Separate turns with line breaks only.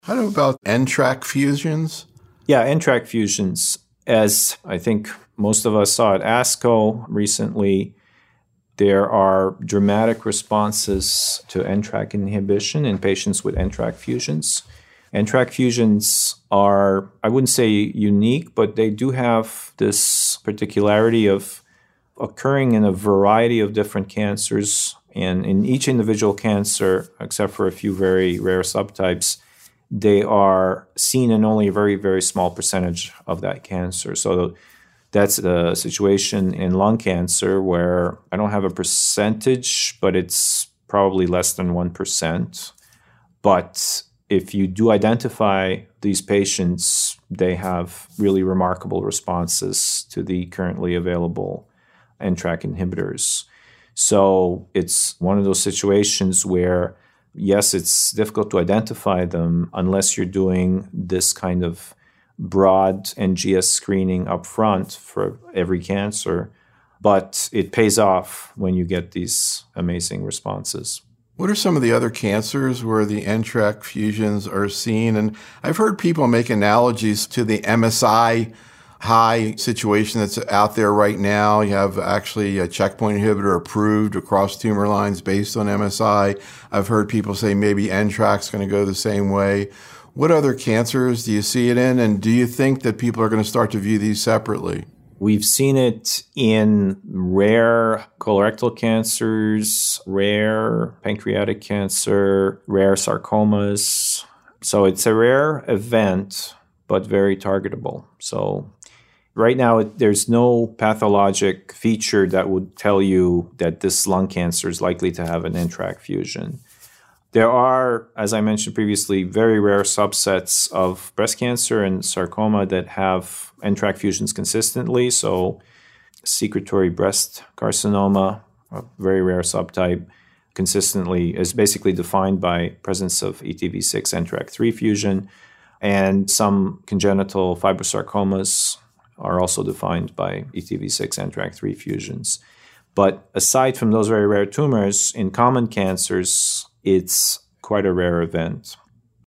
How about NTRK fusions?
Yeah, NTRK fusions, as I think most of us saw at ASCO recently, there are dramatic responses to NTRK inhibition in patients with NTRK fusions. NTRK fusions are, I wouldn't say unique, but they do have this particularity of occurring in a variety of different cancers. And in each individual cancer, except for a few very rare subtypes, they are seen in only a very, very small percentage of that cancer. So that's the situation in lung cancer where I don't have a percentage, but it's probably less than 1%. But if you do identify these patients, they have really remarkable responses to the currently available NTRK inhibitors. So it's one of those situations where, yes, it's difficult to identify them unless you're doing this kind of broad NGS screening up front for every cancer, but it pays off when you get these amazing responses.
What are some of the other cancers where the NTRK fusions are seen? And I've heard people make analogies to the MSI high situation that's out there right now. You have actually a checkpoint inhibitor approved across tumor lines based on MSI. I've heard people say maybe NTRK's going to go the same way. What other cancers do you see it in? And do you think that people are going to start to view these separately?
We've seen it in rare colorectal cancers, rare pancreatic cancer, rare sarcomas. So it's a rare event, but very targetable. So right now, there's no pathologic feature that would tell you that this lung cancer is likely to have an NTRK fusion. There are, as I mentioned previously, very rare subsets of breast cancer and sarcoma that have NTRK fusions consistently. So secretory breast carcinoma, a very rare subtype, consistently is basically defined by presence of ETV6 NTRK3 fusion. And some congenital fibrosarcomas are also defined by ETV6 NTRK3 fusions. But aside from those very rare tumors, in common cancers, it's quite a rare event.